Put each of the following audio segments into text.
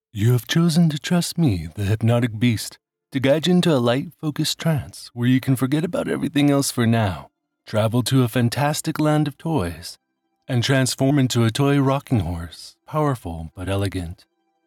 You have chosen to trust me, the hypnotic beast, to guide you into a light, focused trance where you can forget about everything else for now, travel to a fantastic land of toys, and transform into a toy rocking horse, powerful but elegant.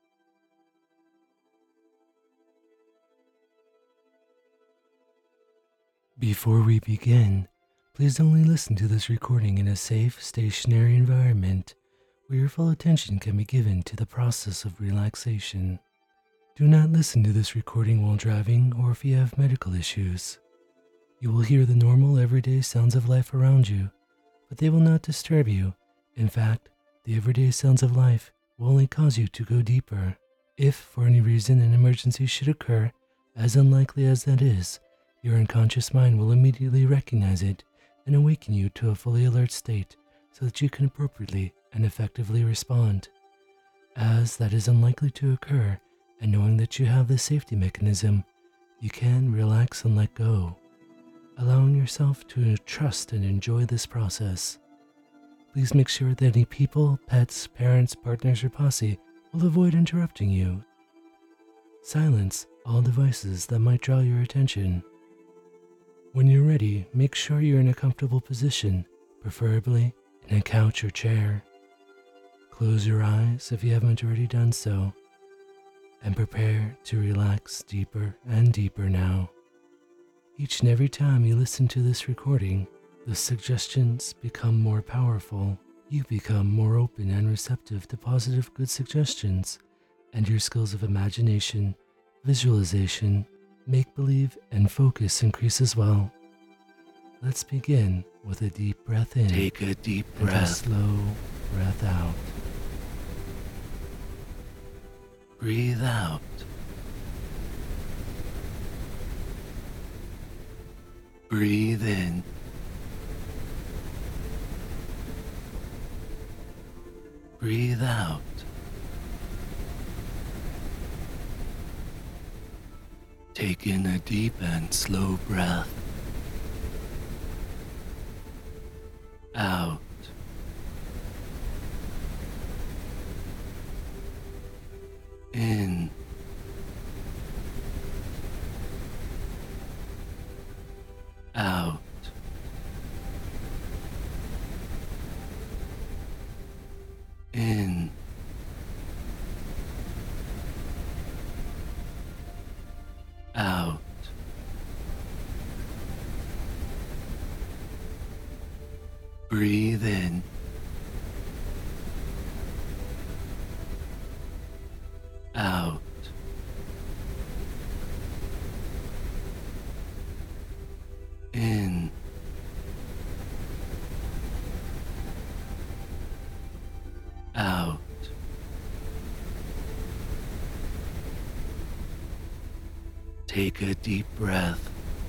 Before we begin, please only listen to this recording in a safe, stationary environment where your full attention can be given to the process of relaxation. Do not listen to this recording while driving or if you have medical issues. You will hear the normal, everyday sounds of life around you, but they will not disturb you. In fact, the everyday sounds of life will only cause you to go deeper. If, for any reason, an emergency should occur, as unlikely as that is, your unconscious mind will immediately recognize it and awaken you to a fully alert state so that you can appropriately and effectively respond. As that is unlikely to occur, and knowing that you have this safety mechanism, you can relax and let go, allowing yourself to trust and enjoy this process. Please make sure that any people, pets, parents, partners, or posse will avoid interrupting you. Silence all devices that might draw your attention. When you're ready, make sure you're in a comfortable position, preferably in a couch or chair. Close your eyes if you haven't already done so, and prepare to relax deeper and deeper now. Each and every time you listen to this recording, the suggestions become more powerful. You become more open and receptive to positive, good suggestions, and your skills of imagination, visualization, make-believe, and focus increase as well. Let's begin with a deep breath in. Take a deep breath. And a slow breath out. Breathe out. Breathe in. Breathe out. Take in a deep and slow breath. Out. In. Out. In. Out. Breathe in. Out. In. Out. Take a deep breath.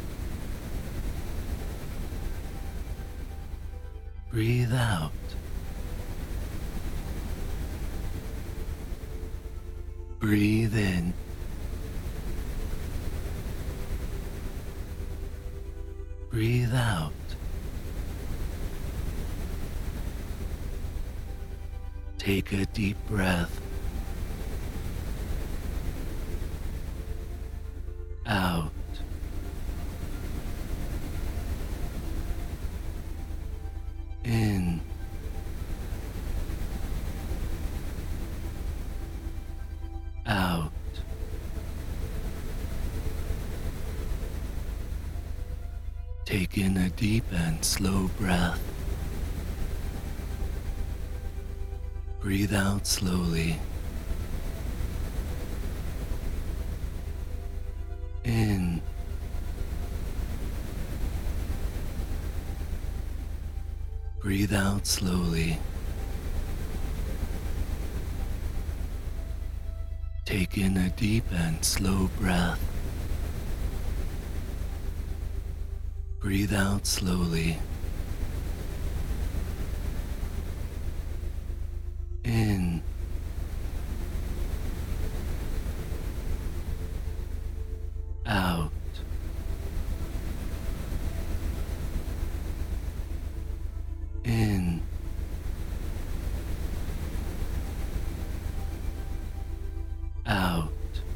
Breathe out. Breathe in. Breathe out. Take a deep breath. Out. In. Out. Take in a deep and slow breath. Breathe out slowly. In. Breathe out slowly. Take in a deep and slow breath. Breathe out slowly. In. Out. In. out.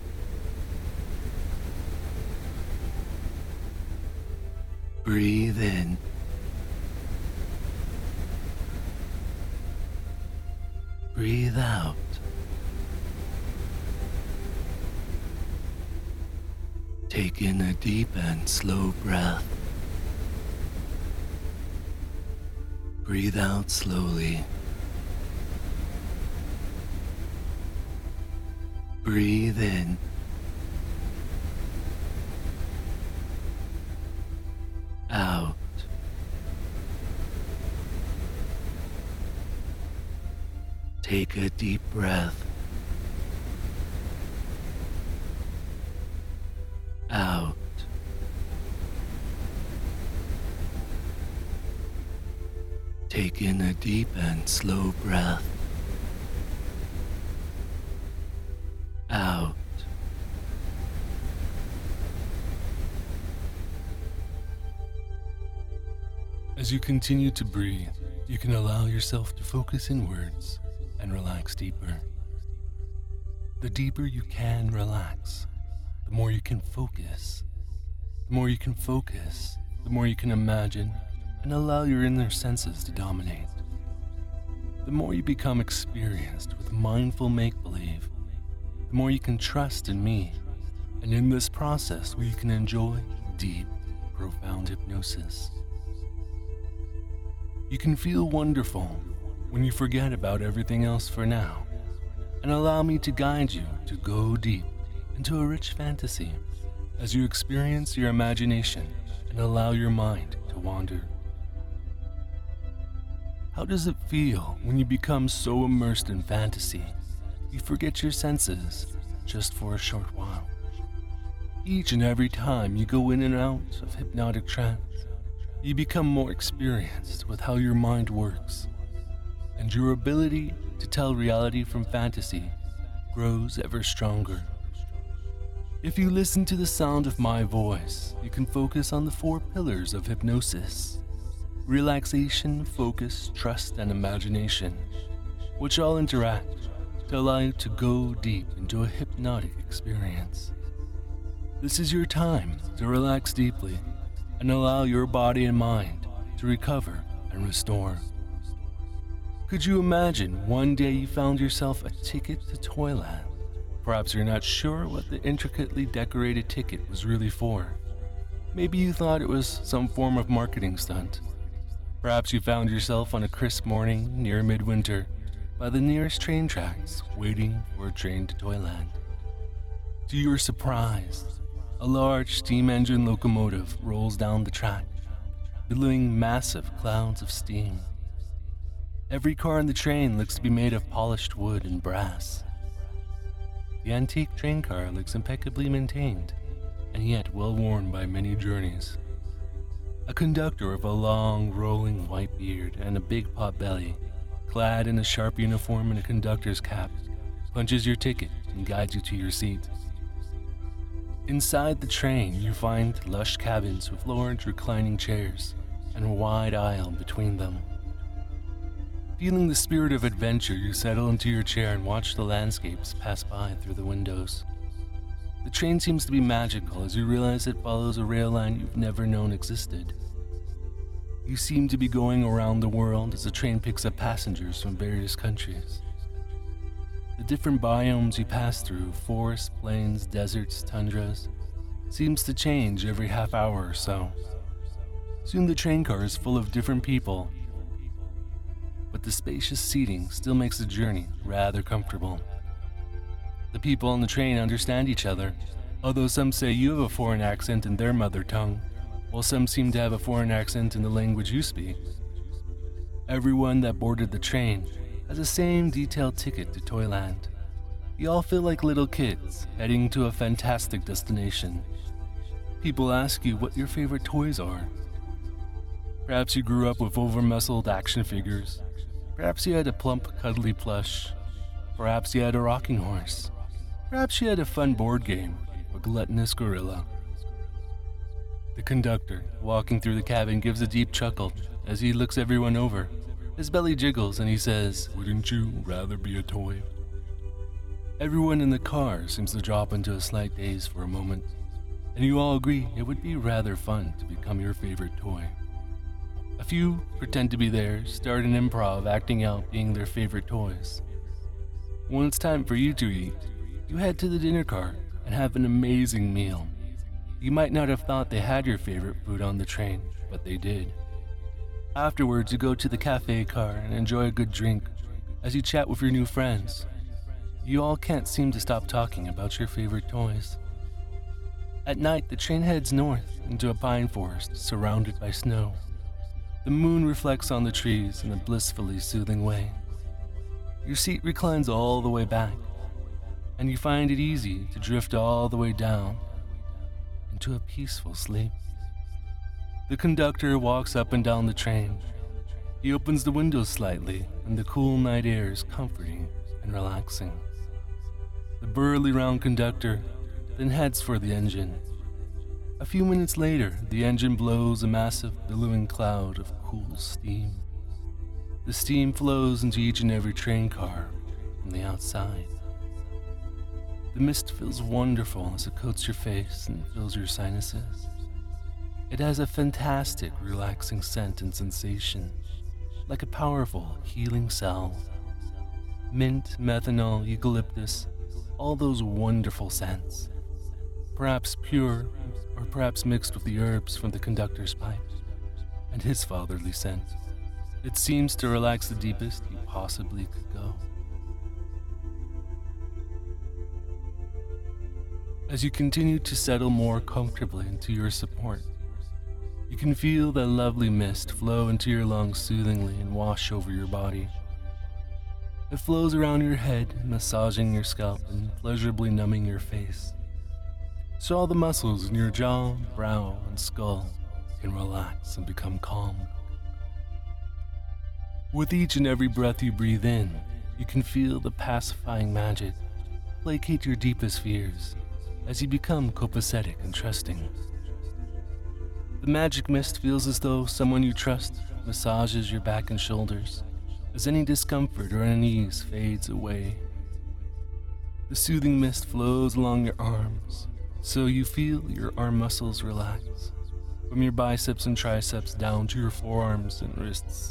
Breathe in. Breathe out. Take in a deep and slow breath. Breathe out slowly. Breathe in. Out. Take a deep breath. Out. Take in a deep and slow breath. Out. As you continue to breathe, you can allow yourself to focus inwards and relax deeper. The deeper you can relax, the more you can focus. The more you can focus, the more you can imagine and allow your inner senses to dominate. The more you become experienced with mindful make-believe, the more you can trust in me, and in this process where you can enjoy deep, profound hypnosis. You can feel wonderful when you forget about everything else for now, and allow me to guide you to go deep into a rich fantasy as you experience your imagination and allow your mind to wander. How does it feel when you become so immersed in fantasy, you forget your senses just for a short while? Each and every time you go in and out of hypnotic trance, you become more experienced with how your mind works, and your ability to tell reality from fantasy grows ever stronger. If you listen to the sound of my voice, you can focus on the 4 pillars of hypnosis: relaxation, focus, trust, and imagination, which all interact to allow you to go deep into a hypnotic experience. This is your time to relax deeply and allow your body and mind to recover and restore. Could you imagine one day you found yourself a ticket to Toyland? Perhaps you're not sure what the intricately decorated ticket was really for. Maybe you thought it was some form of marketing stunt. Perhaps you found yourself on a crisp morning near midwinter by the nearest train tracks waiting for a train to Toyland. To your surprise, a large steam engine locomotive rolls down the track, billowing massive clouds of steam. Every car in the train looks to be made of polished wood and brass. The antique train car looks impeccably maintained, and yet well worn by many journeys. A conductor with a long, rolling white beard and a big pot belly, clad in a sharp uniform and a conductor's cap, punches your ticket and guides you to your seat. Inside the train, you find lush cabins with large reclining chairs and a wide aisle between them. Feeling the spirit of adventure, you settle into your chair and watch the landscapes pass by through the windows. The train seems to be magical as you realize it follows a rail line you've never known existed. You seem to be going around the world as the train picks up passengers from various countries. The different biomes you pass through, forests, plains, deserts, tundras, seems to change every half hour or so. Soon the train car is full of different people, but the spacious seating still makes the journey rather comfortable. The people on the train understand each other, although some say you have a foreign accent in their mother tongue, while some seem to have a foreign accent in the language you speak. Everyone that boarded the train has the same detailed ticket to Toyland. You all feel like little kids heading to a fantastic destination. People ask you what your favorite toys are. Perhaps you grew up with over-muscled action figures. Perhaps you had a plump, cuddly plush. Perhaps you had a rocking horse. Perhaps you had a fun board game, a gluttonous gorilla. The conductor, walking through the cabin, gives a deep chuckle as he looks everyone over. His belly jiggles and he says, "Wouldn't you rather be a toy?" Everyone in the car seems to drop into a slight daze for a moment, and you all agree it would be rather fun to become your favorite toy. A few pretend to be theirs, start an improv acting out being their favorite toys. When it's time for you to eat, you head to the dinner car and have an amazing meal. You might not have thought they had your favorite food on the train, but they did. Afterwards, you go to the cafe car and enjoy a good drink as you chat with your new friends. You all can't seem to stop talking about your favorite toys. At night, the train heads north into a pine forest surrounded by snow. The moon reflects on the trees in a blissfully soothing way. Your seat reclines all the way back, and you find it easy to drift all the way down into a peaceful sleep. The conductor walks up and down the train. He opens the windows slightly, and the cool night air is comforting and relaxing. The burly round conductor then heads for the engine. A few minutes later, the engine blows a massive billowing cloud of cool steam. The steam flows into each and every train car from the outside. The mist feels wonderful as it coats your face and fills your sinuses. It has a fantastic, relaxing scent and sensation, like a powerful, healing salve. Mint, methanol, eucalyptus, all those wonderful scents. Perhaps pure, or perhaps mixed with the herbs from the conductor's pipe, and his fatherly scent. It seems to relax the deepest you possibly could go. As you continue to settle more comfortably into your support, you can feel that lovely mist flow into your lungs soothingly and wash over your body. It flows around your head, massaging your scalp and pleasurably numbing your face, so all the muscles in your jaw, brow, and skull can relax and become calm. With each and every breath you breathe in, you can feel the pacifying magic placate your deepest fears as you become copacetic and trusting. The magic mist feels as though someone you trust massages your back and shoulders as any discomfort or unease fades away. The soothing mist flows along your arms, so you feel your arm muscles relax, from your biceps and triceps down to your forearms and wrists.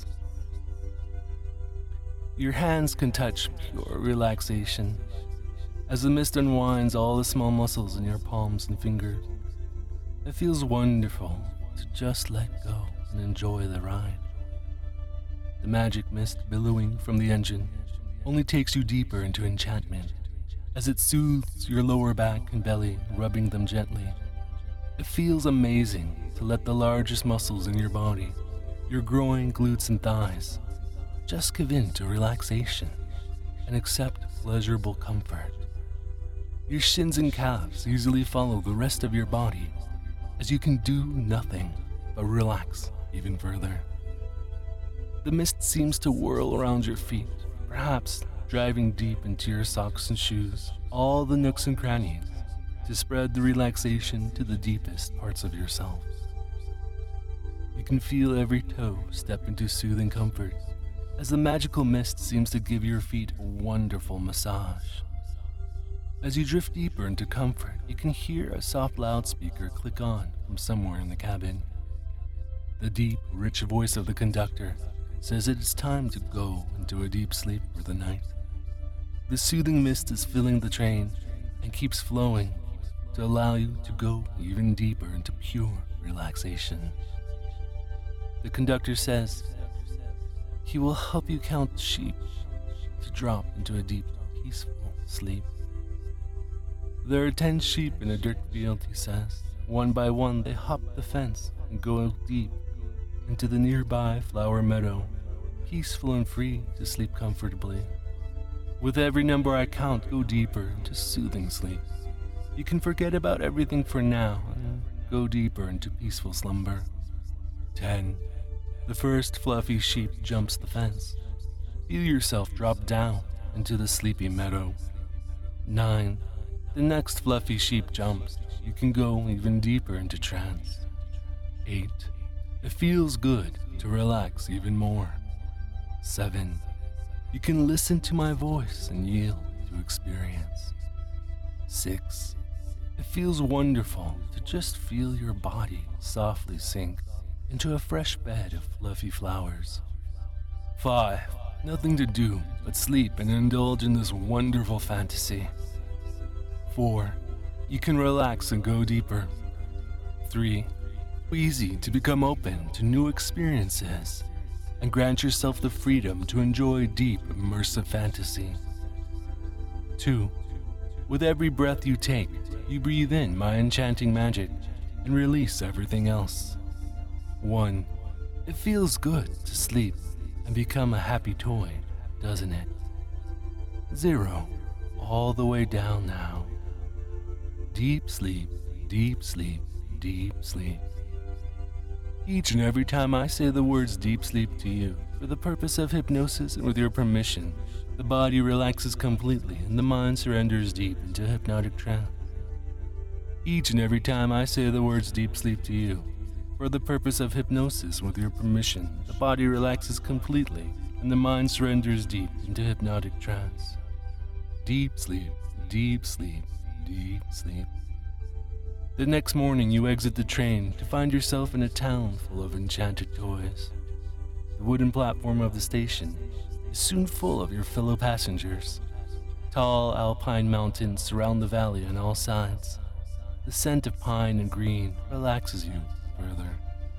Your hands can touch pure relaxation as the mist unwinds all the small muscles in your palms and fingers. It feels wonderful to just let go and enjoy the ride. The magic mist billowing from the engine only takes you deeper into enchantment as it soothes your lower back and belly, rubbing them gently. It feels amazing to let the largest muscles in your body, your groin, glutes, and thighs, just give in to relaxation and accept pleasurable comfort. Your shins and calves easily follow the rest of your body as you can do nothing but relax even further. The mist seems to whirl around your feet, perhaps driving deep into your socks and shoes, all the nooks and crannies, to spread the relaxation to the deepest parts of yourself. You can feel every toe step into soothing comfort as the magical mist seems to give your feet a wonderful massage. As you drift deeper into comfort, you can hear a soft loudspeaker click on from somewhere in the cabin. The deep, rich voice of the conductor says it is time to go into a deep sleep for the night. The soothing mist is filling the train and keeps flowing to allow you to go even deeper into pure relaxation. The conductor says he will help you count sheep to drop into a deep, peaceful sleep. There are 10 sheep in a dirt field, he says. One by one, they hop the fence and go deep into the nearby flower meadow, peaceful and free to sleep comfortably. With every number I count, go deeper into soothing sleep. You can forget about everything for now and go deeper into peaceful slumber. 10. The first fluffy sheep jumps the fence. Feel yourself drop down into the sleepy meadow. 9. The next fluffy sheep jumps. You can go even deeper into trance. 8. It feels good to relax even more. 7. You can listen to my voice and yield to experience. 6. It feels wonderful to just feel your body softly sink into a fresh bed of fluffy flowers. 5. Nothing to do but sleep and indulge in this wonderful fantasy. 4. You can relax and go deeper. 3. Easy to become open to new experiences and grant yourself the freedom to enjoy deep, immersive fantasy. 2. With every breath you take, you breathe in my enchanting magic and release everything else. 1. It feels good to sleep and become a happy toy, doesn't it? 0. All the way down now. Deep sleep, deep sleep, deep sleep. Each and every time I say the words deep sleep to you, for the purpose of hypnosis and with your permission, the body relaxes completely and the mind surrenders deep into hypnotic trance. Each and every time I say the words deep sleep to you, for the purpose of hypnosis and with your permission, the body relaxes completely and the mind surrenders deep into hypnotic trance. Deep sleep, deep sleep, deep sleep. The next morning you exit the train to find yourself in a town full of enchanted toys. The wooden platform of the station is soon full of your fellow passengers. Tall alpine mountains surround the valley on all sides. The scent of pine and green relaxes you further.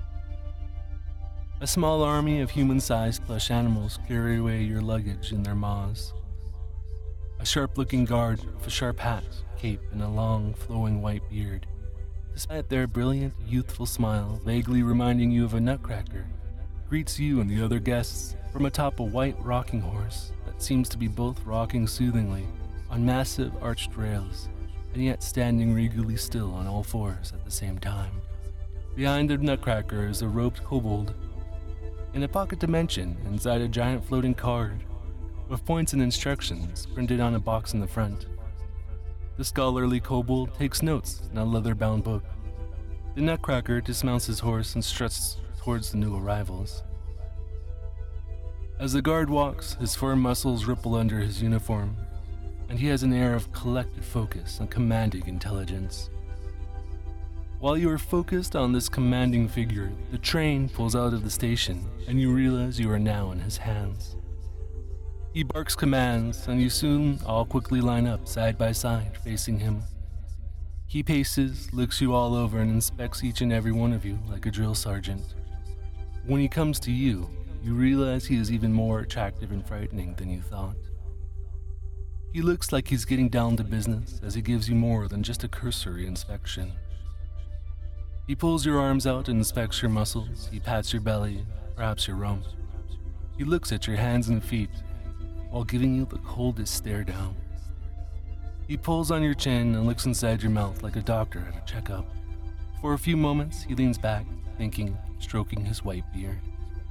A small army of human-sized plush animals carry away your luggage in their maws. A sharp-looking guard with a sharp hat, cape, and a long, flowing white beard, despite their brilliant, youthful smile vaguely reminding you of a nutcracker, greets you and the other guests from atop a white rocking horse that seems to be both rocking soothingly on massive arched rails, and yet standing regally still on all fours at the same time. Behind the nutcracker is a roped kobold, in a pocket dimension inside a giant floating card, with points and instructions printed on a box in the front. The scholarly kobold takes notes in a leather-bound book. The nutcracker dismounts his horse and struts towards the new arrivals. As the guard walks, his firm muscles ripple under his uniform, and he has an air of collected focus and commanding intelligence. While you are focused on this commanding figure, the train pulls out of the station, and you realize you are now in his hands. He barks commands, and you soon all quickly line up side by side, facing him. He paces, looks you all over, and inspects each and every one of you like a drill sergeant. When he comes to you, you realize he is even more attractive and frightening than you thought. He looks like he's getting down to business, as he gives you more than just a cursory inspection. He pulls your arms out and inspects your muscles. He pats your belly, perhaps your rump. He looks at your hands and feet, while giving you the coldest stare down. He pulls on your chin and looks inside your mouth like a doctor at a checkup. For a few moments, he leans back, thinking, stroking his white beard.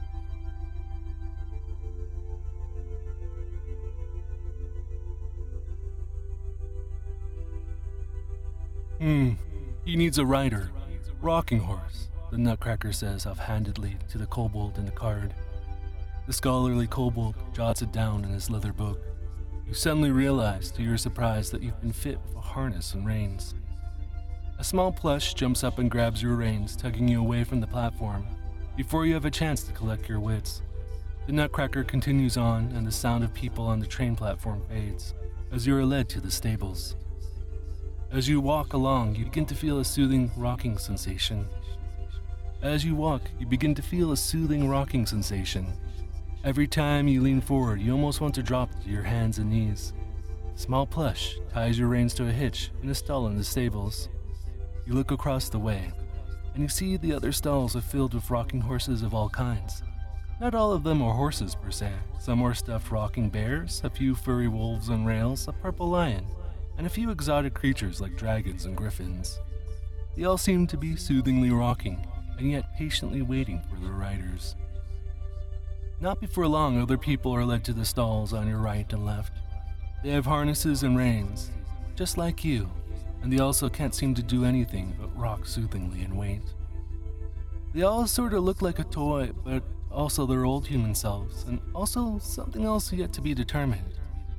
He needs a rider. Rocking horse, the nutcracker says offhandedly to the kobold in the card. The scholarly kobold jots it down in his leather book. You suddenly realize, to your surprise, that you've been fit with a harness and reins. A small plush jumps up and grabs your reins, tugging you away from the platform. Before you have a chance to collect your wits, the nutcracker continues on, and the sound of people on the train platform fades, as you are led to the stables. As you walk along, you begin to feel a soothing rocking sensation. As you walk, you begin to feel a soothing rocking sensation. Every time you lean forward, you almost want to drop to your hands and knees. Small plush ties your reins to a hitch in a stall in the stables. You look across the way, and you see the other stalls are filled with rocking horses of all kinds. Not all of them are horses per se. Some are stuffed rocking bears, a few furry wolves on rails, a purple lion, and a few exotic creatures like dragons and griffins. They all seem to be soothingly rocking, and yet patiently waiting for their riders. Not before long, other people are led to the stalls on your right and left. They have harnesses and reins, just like you, and they also can't seem to do anything but rock soothingly and wait. They all sort of look like a toy, but also their old human selves, and also something else yet to be determined.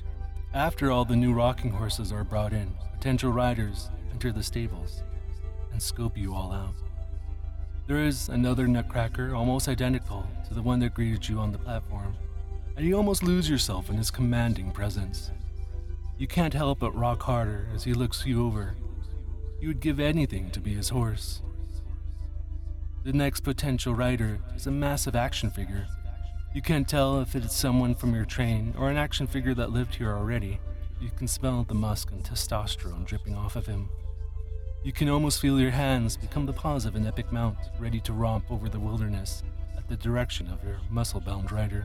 After all the new rocking horses are brought in, potential riders enter the stables and scope you all out. There is another nutcracker almost identical to the one that greeted you on the platform, and you almost lose yourself in his commanding presence. You can't help but rock harder as he looks you over. You would give anything to be his horse. The next potential rider is a massive action figure. You can't tell if it is someone from your train or an action figure that lived here already. You can smell the musk and testosterone dripping off of him. You can almost feel your hands become the paws of an epic mount, ready to romp over the wilderness at the direction of your muscle-bound rider.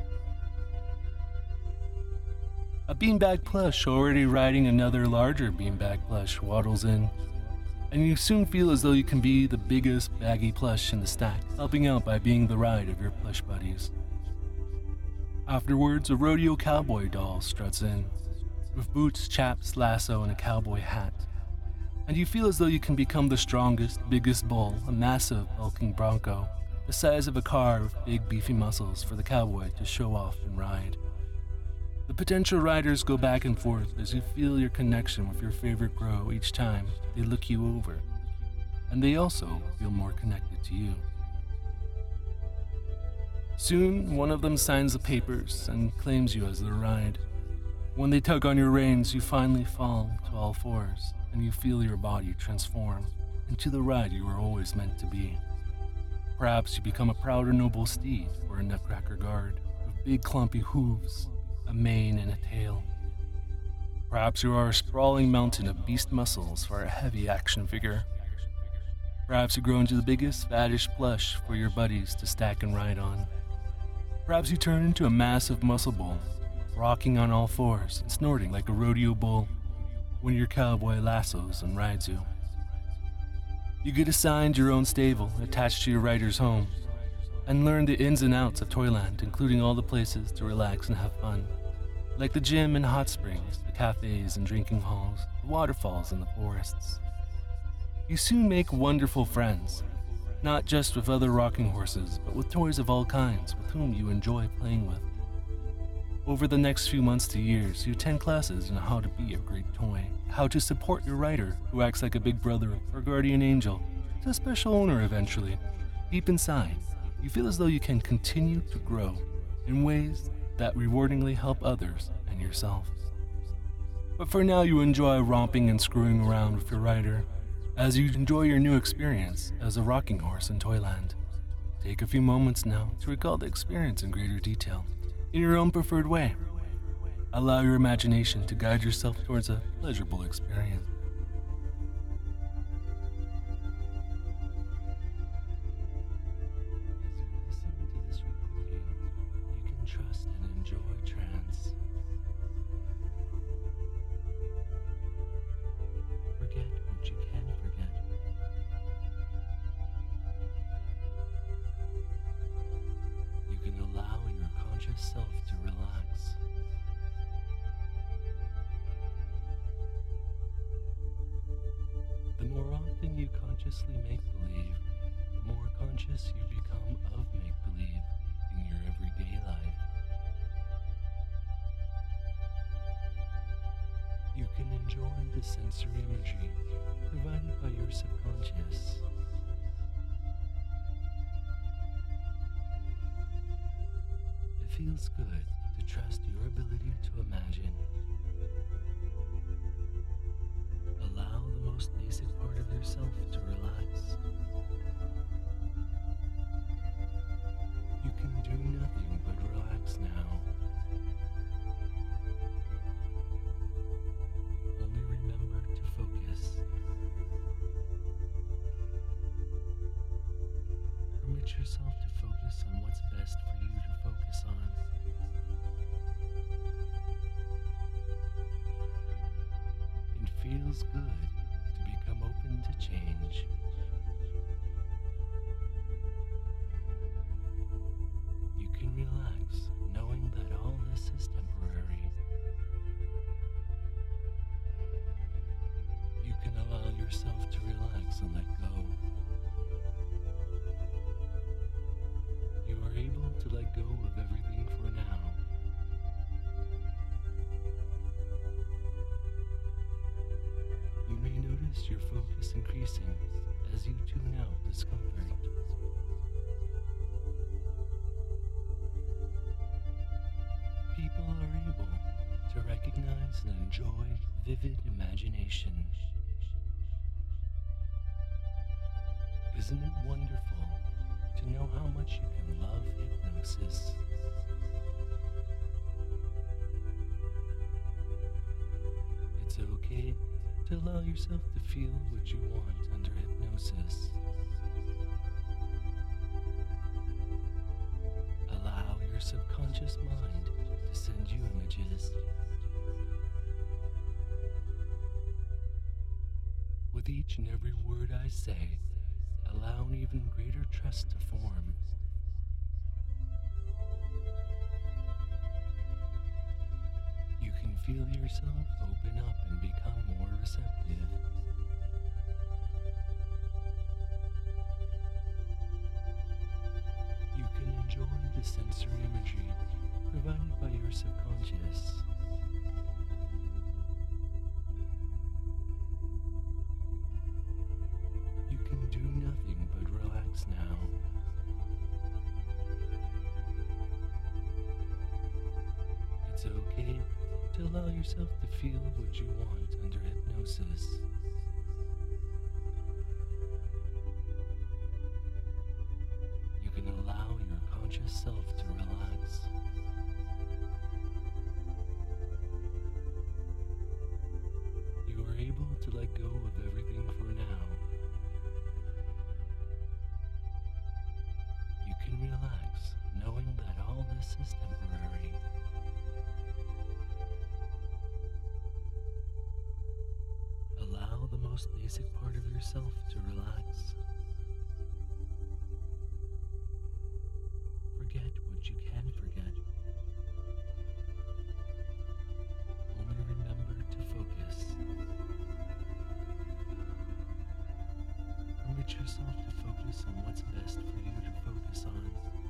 A beanbag plush already riding another larger beanbag plush waddles in, and you soon feel as though you can be the biggest baggy plush in the stack, helping out by being the ride of your plush buddies. Afterwards, a rodeo cowboy doll struts in, with boots, chaps, lasso, and a cowboy hat. And you feel as though you can become the strongest, biggest bull, a massive, bulking bronco, the size of a car with big, beefy muscles for the cowboy to show off and ride. The potential riders go back and forth as you feel your connection with your favorite grow each time they look you over, and they also feel more connected to you. Soon, one of them signs the papers and claims you as their ride. When they tug on your reins, you finally fall to all fours, and you feel your body transform into the ride you were always meant to be. Perhaps you become a proud or noble steed or a nutcracker guard with big clumpy hooves, a mane and a tail. Perhaps you are a sprawling mountain of beast muscles for a heavy action figure. Perhaps you grow into the biggest, fattish plush for your buddies to stack and ride on. Perhaps you turn into a massive muscle bull, rocking on all fours and snorting like a rodeo bull when your cowboy lassos and rides you. You get assigned your own stable attached to your rider's home and learn the ins and outs of Toyland, including all the places to relax and have fun, like the gym and hot springs, the cafes and drinking halls, the waterfalls and the forests. You soon make wonderful friends, not just with other rocking horses, but with toys of all kinds with whom you enjoy playing with. Over the next few months to years, you attend classes on how to be a great toy, how to support your rider, who acts like a big brother or guardian angel, to a special owner eventually. Deep inside, you feel as though you can continue to grow in ways that rewardingly help others and yourself. But for now, you enjoy romping and screwing around with your rider as you enjoy your new experience as a rocking horse in Toyland. Take a few moments now to recall the experience in greater detail, in your own preferred way. Allow your imagination to guide yourself towards a pleasurable experience. As you listen to this recording, you can trust and enjoy trance. Forget what you can forget. You can allow your conscious self to relax. The more often you consciously make believe, the more conscious you become of make believe in your everyday life. You can enjoy the sensory imagery provided by your subconscious. It feels good to trust your ability to imagine. Allow the most basic part of yourself to relax. You can do nothing but relax now. Only remember to focus. Permit yourself to focus on what's best for you to focus on. It feels good to become open to change. You can relax knowing that all this is temporary. You can allow yourself to relax and let go. You are able to let go of everything for now. notice your focus increasing as you tune out discomfort. People are able to recognize and enjoy vivid imagination. Isn't it wonderful to know how much you can love hypnosis? It's okay to allow yourself to feel what you want under hypnosis. Allow your subconscious mind to send you images. With each and every word I say, allow an even greater trust to form. You can feel yourself open up and become more receptive. You can enjoy the sensory imagery provided by your subconscious. You can do nothing but relax now. It's okay to allow yourself to feel what you want under hypnosis. You can allow your conscious self to relax. You are able to let go of everything for now. You can relax, knowing that all this is temporary. Allow the most basic part of yourself to relax. Forget what you can forget. Only remember to focus. Permit yourself to focus on what's best for you to focus on.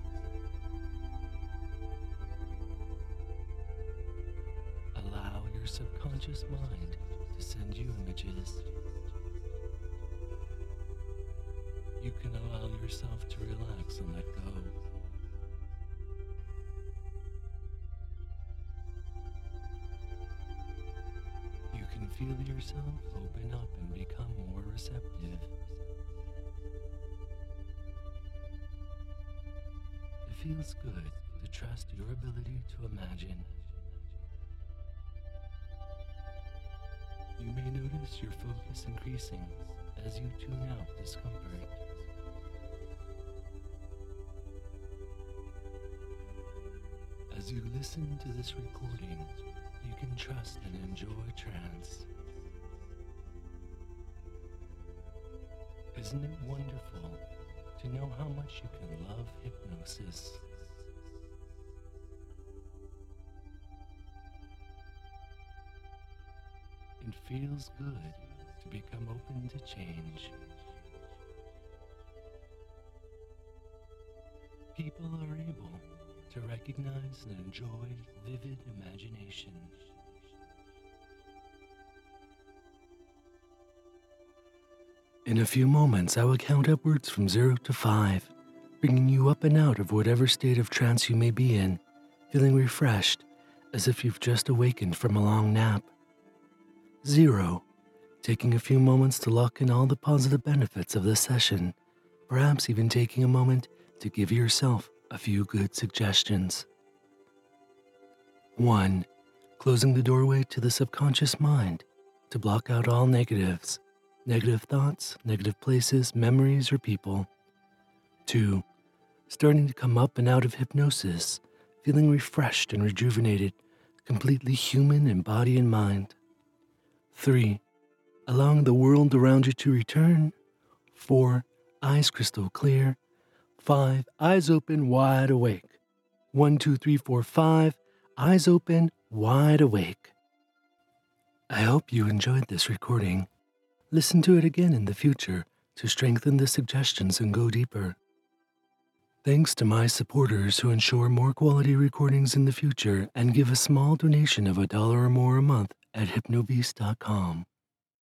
Allow your subconscious mind to send you images. You can allow yourself to relax and let go. You can feel yourself open up and become more receptive. It feels good to trust your ability to imagine. You may notice your focus increasing as you tune out discomfort. As you listen to this recording, you can trust and enjoy trance. Isn't it wonderful to know how much you can love hypnosis? It feels good to become open to change. People are able to recognize and enjoy vivid imagination. In a few moments, I will count upwards from 0 to 5, bringing you up and out of whatever state of trance you may be in, feeling refreshed, as if you've just awakened from a long nap. 0, taking a few moments to lock in all the positive benefits of this session, perhaps even taking a moment to give yourself a few good suggestions. 1, closing the doorway to the subconscious mind to block out all negatives, negative thoughts, negative places, memories, or people. 2, starting to come up and out of hypnosis, feeling refreshed and rejuvenated, completely human in body and mind. 3, allowing the world around you to return. 4, eyes crystal clear. 5, eyes open, wide awake. 1, 2, 3, 4, 5, eyes open, wide awake. I hope you enjoyed this recording. Listen to it again in the future to strengthen the suggestions and go deeper. Thanks to my supporters who ensure more quality recordings in the future and give a small donation of $1 or more a month at hypnobeast.com.